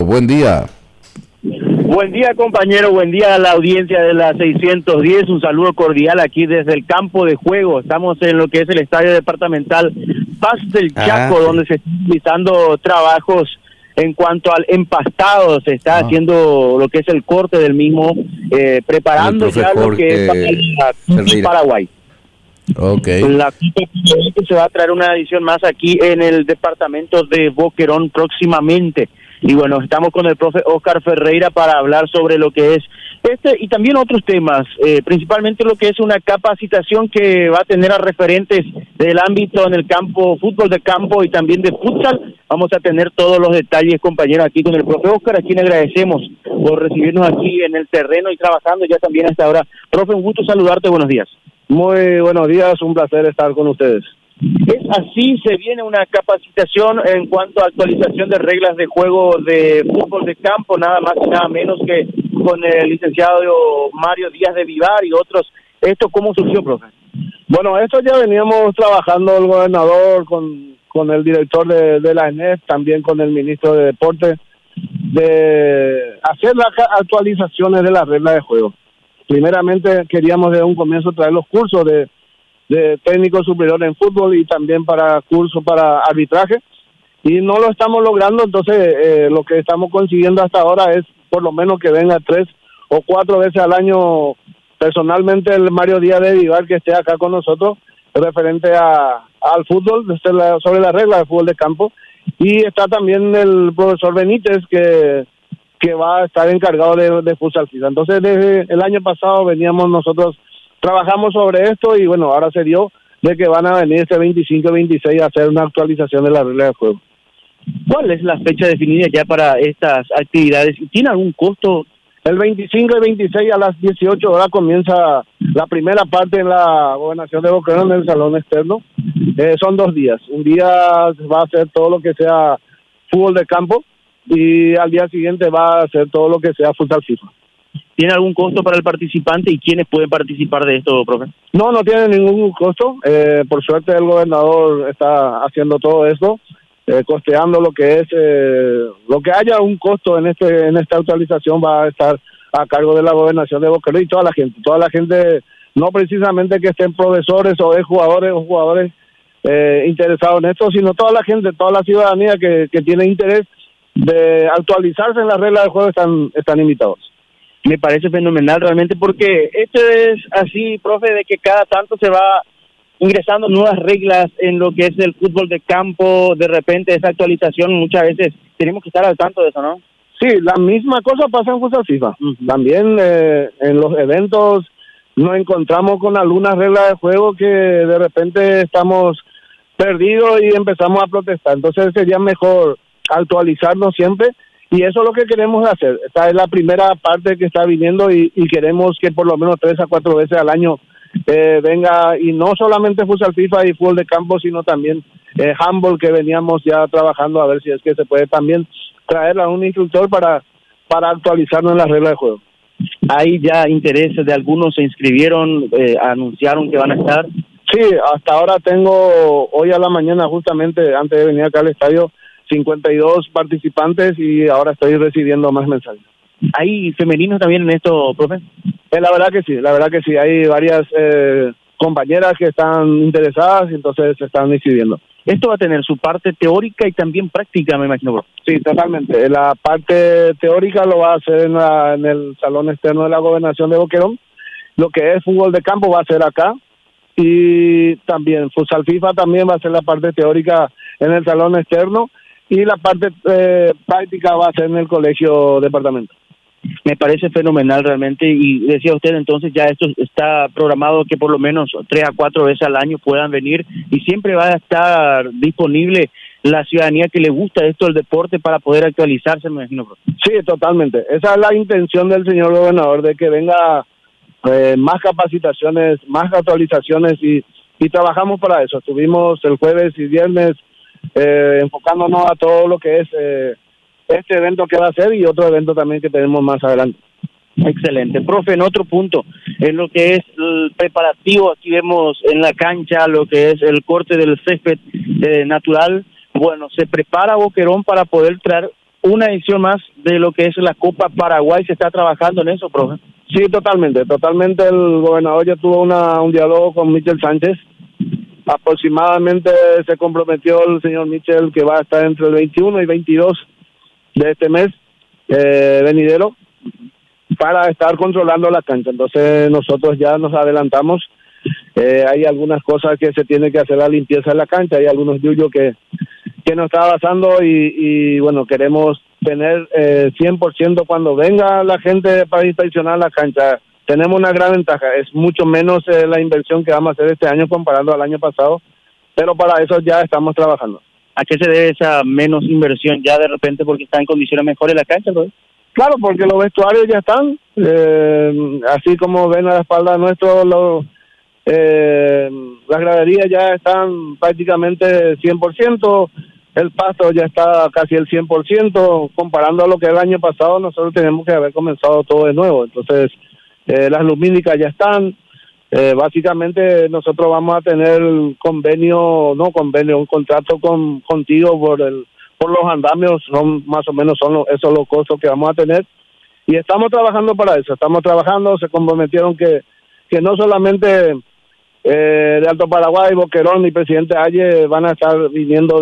Buen día. Buen día, compañero, buen día a la audiencia de la 610, un saludo cordial aquí desde el campo de juego. Estamos en lo que es el estadio departamental Paz del Chaco, donde se están realizando trabajos en cuanto al empastado. Se está haciendo lo que es el corte del mismo, preparando ya lo que es para Paraguay. Okay. La Copa se va a traer una edición más aquí en el departamento de Boquerón próximamente. Y bueno, estamos con el profe Oscar Ferreira para hablar sobre lo que es y también otros temas, principalmente lo que es una capacitación que va a tener a referentes del ámbito en el campo, fútbol de campo y también de futsal. Vamos a tener todos los detalles, compañeros, aquí con el profe Oscar, a quien agradecemos por recibirnos aquí en el terreno y trabajando ya también hasta ahora. Profe, un gusto saludarte, buenos días. Muy buenos días, un placer estar con ustedes. Es así, se viene una capacitación en cuanto a actualización de reglas de juego de fútbol de campo, nada más y nada menos que con el licenciado Mario Díaz de Vivar y otros. ¿Esto cómo surgió, profe? Bueno, esto ya veníamos trabajando el gobernador con el director de la ENEF, también con el ministro de Deporte, de hacer las actualizaciones de las reglas de juego. Primeramente queríamos desde un comienzo traer los cursos de técnico superior en fútbol y también para curso para arbitraje, y no lo estamos logrando. Entonces lo que estamos consiguiendo hasta ahora es por lo menos que venga 3 o 4 veces al año personalmente el Mario Díaz de Vivar, que esté acá con nosotros referente al fútbol, sobre la regla de fútbol de campo, y está también el profesor Benítez que va a estar encargado de futsal FIFA. Entonces desde el año pasado nosotros trabajamos sobre esto, y bueno, ahora se dio de que van a venir este 25 y 26 a hacer una actualización de la regla de juego. ¿Cuál es la fecha definida ya para estas actividades? ¿Tiene algún costo? El 25 y 26 a las 18 horas comienza la primera parte en la gobernación de Boquerón, en el salón externo. Son 2 días. Un día va a ser todo lo que sea fútbol de campo, y al día siguiente va a hacer todo lo que sea futsal FIFA. ¿Tiene algún costo para el participante y quiénes pueden participar de esto, profe? No tiene ningún costo. Por suerte el gobernador está haciendo todo esto, costeando lo que es, lo que haya un costo en esta actualización va a estar a cargo de la gobernación de Boquerón y toda la gente, no precisamente que estén profesores o jugadores interesados en esto, sino toda la gente, toda la ciudadanía que tiene interés de actualizarse en las reglas de juego están invitados. Me parece fenomenal realmente, porque esto es así, profe, de que cada tanto se va ingresando nuevas reglas en lo que es el fútbol de campo. De repente esa actualización muchas veces tenemos que estar al tanto de eso, ¿no? Sí, la misma cosa pasa en futsal FIFA. También en los eventos nos encontramos con algunas reglas de juego que de repente estamos perdidos y empezamos a protestar. Entonces sería mejor actualizarnos siempre, y eso es lo que queremos hacer. Esta es la primera parte que está viniendo, y queremos que por lo menos 3 a 4 veces al año venga, y no solamente futsal FIFA y fútbol de campo, sino también handball, que veníamos ya trabajando a ver si es que se puede también traer a un instructor para actualizarnos en las reglas de juego. ¿Hay ya intereses de algunos? ¿Se inscribieron, anunciaron que van a estar? Sí, hasta ahora tengo, hoy a la mañana justamente antes de venir acá al estadio, 52 participantes, y ahora estoy recibiendo más mensajes. ¿Hay femeninos también en esto, profe? La verdad que sí, hay varias compañeras que están interesadas, y entonces se están inscribiendo. Esto va a tener su parte teórica y también práctica, me imagino, profe. Sí, totalmente. La parte teórica lo va a hacer en el salón externo de la gobernación de Boquerón. Lo que es fútbol de campo va a ser acá, y también futsal FIFA también va a ser la parte teórica en el salón externo, y la parte práctica va a ser en el colegio departamento. Me parece fenomenal realmente, y decía usted, entonces ya esto está programado que por lo menos 3 a 4 veces al año puedan venir, y siempre va a estar disponible la ciudadanía que le gusta esto del deporte para poder actualizarse, me imagino. Sí, totalmente. Esa es la intención del señor gobernador, de que venga más capacitaciones, más actualizaciones, y trabajamos para eso. Estuvimos el jueves y viernes enfocándonos a todo lo que es este evento que va a ser, y otro evento también que tenemos más adelante. Excelente. Profe, en otro punto, en lo que es el preparativo, aquí vemos en la cancha lo que es el corte del césped natural. Bueno, se prepara Boquerón para poder traer una edición más de lo que es la Copa Paraguay. ¿Se está trabajando en eso, profe? Sí, totalmente. El gobernador ya tuvo un diálogo con Michel Sánchez. Aproximadamente se comprometió el señor Michel que va a estar entre el 21 y 22 de este mes venidero para estar controlando la cancha. Entonces nosotros ya nos adelantamos. Hay algunas cosas que se tiene que hacer, la limpieza de la cancha, hay algunos yuyos que no está pasando y bueno, queremos tener 100% cuando venga la gente para inspeccionar la cancha. Tenemos una gran ventaja, es mucho menos la inversión que vamos a hacer este año comparando al año pasado, pero para eso ya estamos trabajando. ¿A qué se debe esa menos inversión ya de repente porque está en condiciones mejores la cancha, profe? Claro, porque los vestuarios ya están, así como ven a la espalda nuestro, las graderías ya están prácticamente 100%, el pasto ya está casi el 100%, comparando a lo que el año pasado nosotros tenemos que haber comenzado todo de nuevo. Entonces, las lumínicas ya están, básicamente nosotros vamos a tener un contrato contigo por los andamios, son más o menos esos los costos que vamos a tener, y estamos trabajando para eso, se comprometieron que no solamente de Alto Paraguay, Boquerón y Presidente Halle van a estar viniendo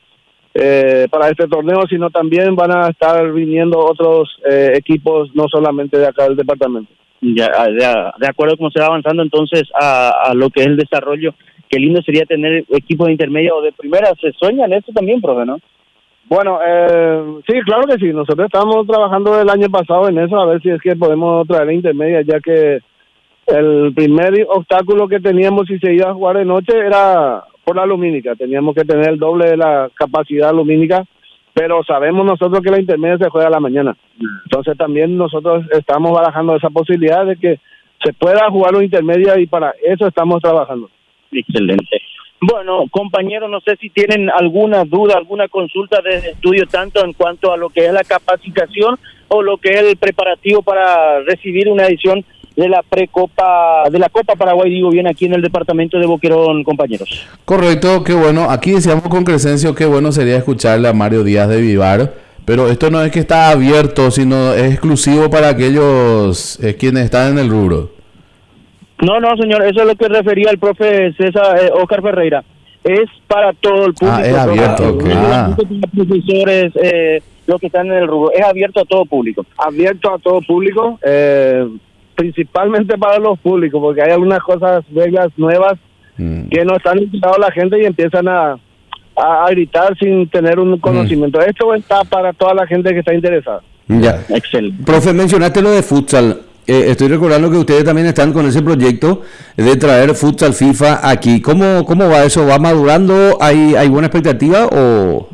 para este torneo, sino también van a estar viniendo otros equipos, no solamente de acá del departamento. Ya, de acuerdo como se va avanzando entonces a lo que es el desarrollo, qué lindo sería tener equipos de intermedia o de primera. ¿Se sueña en eso también, profe, no? Bueno, sí, claro que sí, nosotros estamos trabajando el año pasado en eso, a ver si es que podemos traer la intermedia, ya que el primer obstáculo que teníamos si se iba a jugar de noche era por la lumínica. Teníamos que tener el doble de la capacidad lumínica, pero sabemos nosotros que la intermedia se juega a la mañana. Entonces también nosotros estamos barajando esa posibilidad de que se pueda jugar una intermedia y para eso estamos trabajando. Excelente. Bueno, compañeros, no sé si tienen alguna duda, alguna consulta desde estudio, tanto en cuanto a lo que es la capacitación o lo que es el preparativo para recibir una edición de la de la Copa Paraguay, digo bien, aquí en el departamento de Boquerón, compañeros. Correcto, qué bueno. Aquí decíamos con Crescencio, qué bueno sería escucharle a Mario Díaz de Vivar, pero esto no es que está abierto, sino es exclusivo para aquellos quienes están en el rubro. No, señor, eso es lo que refería el profe Oscar Ferreira. Es para todo el público. Es abierto, Profesores, los que están en el rubro, es abierto a todo público. Abierto a todo público, principalmente para los públicos, porque hay algunas cosas, reglas nuevas que no están enterados la gente y empiezan a gritar sin tener un conocimiento. Esto está para toda la gente que está interesada. Ya, excelente. Profe, mencionaste lo de futsal. Estoy recordando que ustedes también están con ese proyecto de traer futsal FIFA aquí. ¿Cómo va eso? ¿Va madurando? ¿Hay buena expectativa o...?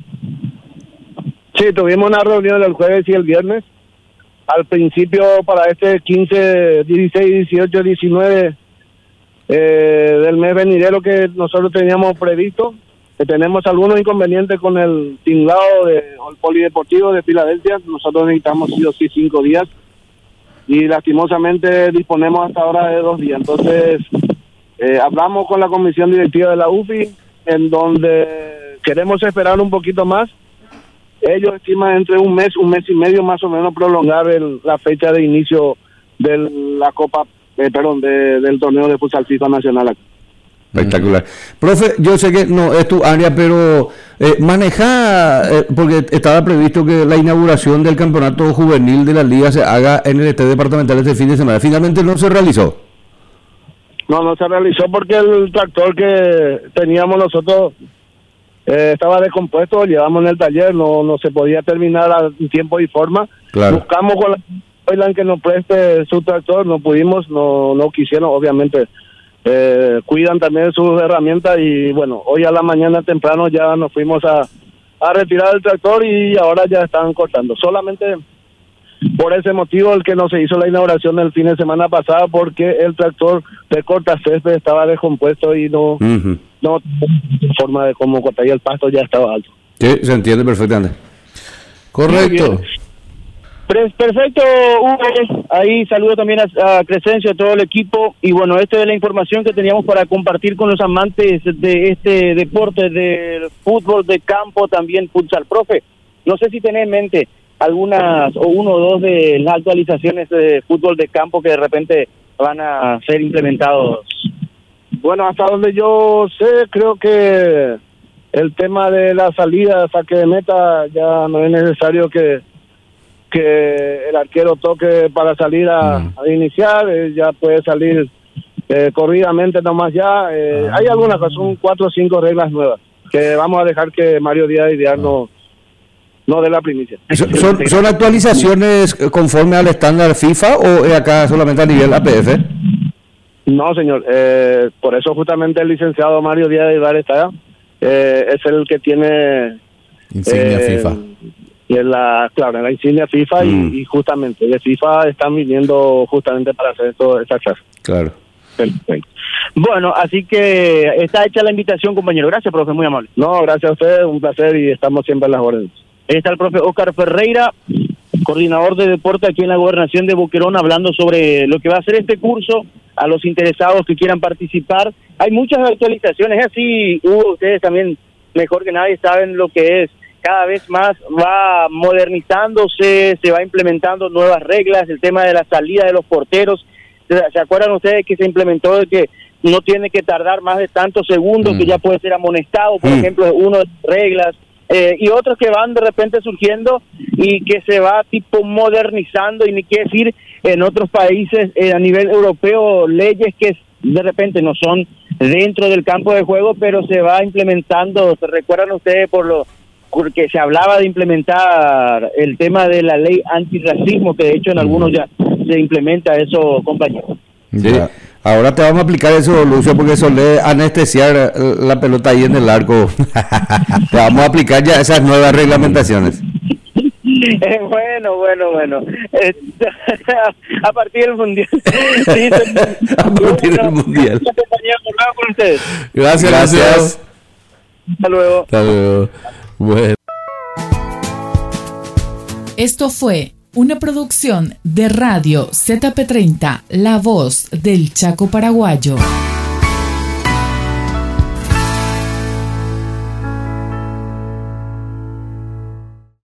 Sí, tuvimos una reunión el jueves y el viernes. Al principio, para este 15, 16, 18, 19 del mes venidero que nosotros teníamos previsto, que tenemos algunos inconvenientes con el tinglado o el polideportivo de Filadelfia. Nosotros necesitamos sí o sí 5 días y lastimosamente disponemos hasta ahora de 2 días. Entonces, hablamos con la comisión directiva de la UFI, en donde queremos esperar un poquito más. Ellos estiman entre un mes y medio más o menos prolongar la fecha de inicio de la Copa, del torneo de futsal FIFA nacional aquí. Espectacular. Profe, yo sé que no es tu área, pero porque estaba previsto que la inauguración del campeonato juvenil de la liga se haga en el estadio departamental este fin de semana. Finalmente no se realizó. No se realizó porque el tractor que teníamos nosotros estaba descompuesto, llevamos en el taller, no se podía terminar en tiempo y forma. Claro. Buscamos con la que nos preste su tractor, no pudimos, no quisieron, obviamente. Cuidan también sus herramientas y bueno, hoy a la mañana temprano ya nos fuimos a retirar el tractor y ahora ya están cortando. Solamente por ese motivo el que no se hizo la inauguración el fin de semana pasado, porque el tractor de corta césped estaba descompuesto y no forma de cómo cortar y el pasto ya estaba alto. Sí, se entiende perfectamente. Correcto. Perfecto, Hugo. Ahí saludo también a Crescencio, a todo el equipo. Y bueno, esta es la información que teníamos para compartir con los amantes de este deporte, del fútbol de campo, también futsal. Profe, No sé si tenés en mente algunas o uno o dos de las actualizaciones de fútbol de campo que de repente van a ser implementados. Bueno, hasta donde yo sé, creo que el tema de la salida, saque de meta, ya no es necesario que el arquero toque para salir a iniciar, ya puede salir corridamente nomás ya. Hay algunas que son 4 o 5 reglas nuevas que vamos a dejar que Mario Díaz de Vivar no dé la primicia. ¿Son actualizaciones conforme al estándar FIFA o es acá solamente a nivel APF? No, señor. Por eso justamente el licenciado Mario Díaz de Vivar está allá. Es el que tiene insignia FIFA. Y en la insignia FIFA y justamente de FIFA están viniendo justamente para hacer esta clase. Claro. Perfecto. Bueno, así que está hecha la invitación, compañero. Gracias, profe, muy amable. No, gracias a usted, un placer y estamos siempre a las órdenes. Ahí está el profe Óscar Ferreira, coordinador de deporte aquí en la Gobernación de Boquerón, hablando sobre lo que va a ser este curso a los interesados que quieran participar. Hay muchas actualizaciones, así ustedes también mejor que nadie saben lo que es. Cada vez más va modernizándose, se va implementando nuevas reglas, el tema de la salida de los porteros. ¿Se acuerdan ustedes que se implementó de que no tiene que tardar más de tantos segundos, que ya puede ser amonestado, por ejemplo, una de las reglas, y otros que van de repente surgiendo y que se va tipo modernizando, y ni qué decir en otros países a nivel europeo, leyes que de repente no son dentro del campo de juego, pero se va implementando. ¿Se recuerdan ustedes porque se hablaba de implementar el tema de la ley antirracismo, que de hecho en algunos ya se implementa eso, compañero? Sí. Ahora te vamos a aplicar eso, Lucio, porque solé anestesiar la pelota ahí en el arco. Te vamos a aplicar ya esas nuevas reglamentaciones. Bueno. A partir del Mundial. Sí, a partir del Mundial. Gracias. Hasta luego. Bueno. Esto fue una producción de Radio ZP30, La Voz del Chaco Paraguayo.